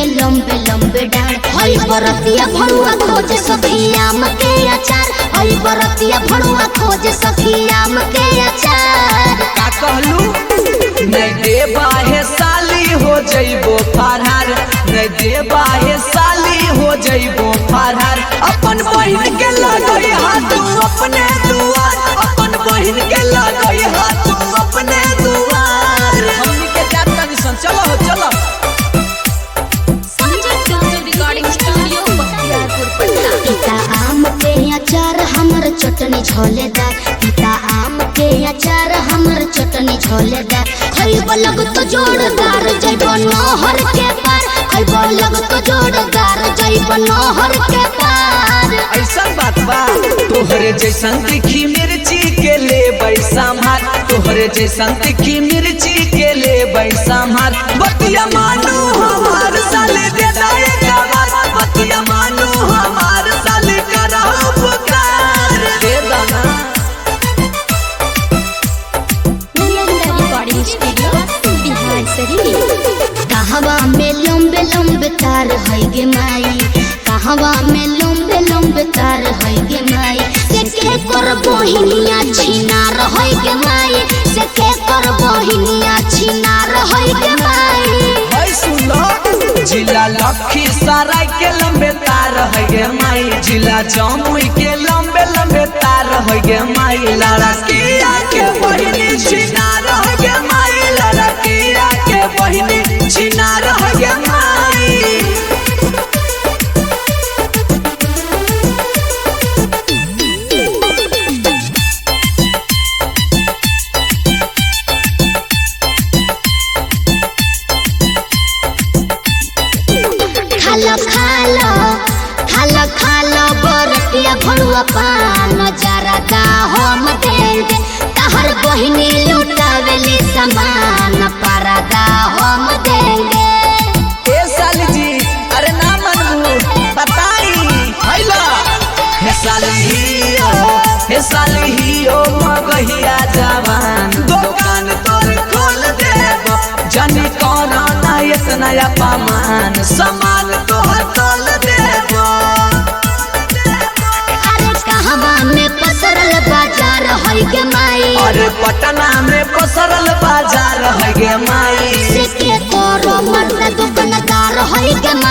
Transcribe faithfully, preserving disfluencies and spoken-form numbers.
में लंबे लंबे डाल हई बरतिया भरुआ खोज सखी आम के अचार हई बरतिया भरुआ खोज सखी आम के अचार का कहलू नहीं देबा हे साली हो जइबो फरहार नहीं देबा हे साली हो जइबो फरहार अपन बहिन के लगई हाथ अपने दुआर अपन बहिन के लगई हाथ अपने दुआर हमनी के जात कंडीशन चलो हो चलो पिता आम के अचार हमर चटनी झोलेदार पिता आम के अचार हमर चटनी झोलेदार खइब लग तो जोरदार जइब नहर के पार खइब लग तो जोरदार जइब नहर के पार ऐसा बात बा तोहरे जैसन तीखी मिर्ची के ले बैसा मार तोहरे जैसन तीखी मिर्ची के ले बैसा मार बतिया मानू हमार साले दे दाए गवार बतिया मानू हमार साले करा पुकार दे दाना कहवा में लंबे लंबे तार है गे माई कहवा में लंबे लंबे तार है गे माई से के कर बहिनिया छिनार है गे माई से के कर बहिनिया छिनार है गे माई भाई सुनो जिला लखीसराय के लंबे तार है गे माई जिला जमुई के लंबे लंबे तार है गे माई लड़किया के बहिनी छिनार है गे माई लड़किया के बहिनी छिनार है गे माई खालो खालो खालो खालो बरतिया भरुआ पान जरा दा हम देंगे तहर बहिनी लुटावेली सामान परदा हम देंगे ए साली जी अरे ना मनू बताई हैला हे साली हो हे साली हो मगहिया जवान दुकान तोर खोल देबो जानी कौन ना इतना अपमान सामान तोहर तोल देबो अरे कहवा में पसरल बाजार है गे माई अरे पटना में पसरल बाजार है गे माई से के करो मर्द दुकानदार है गे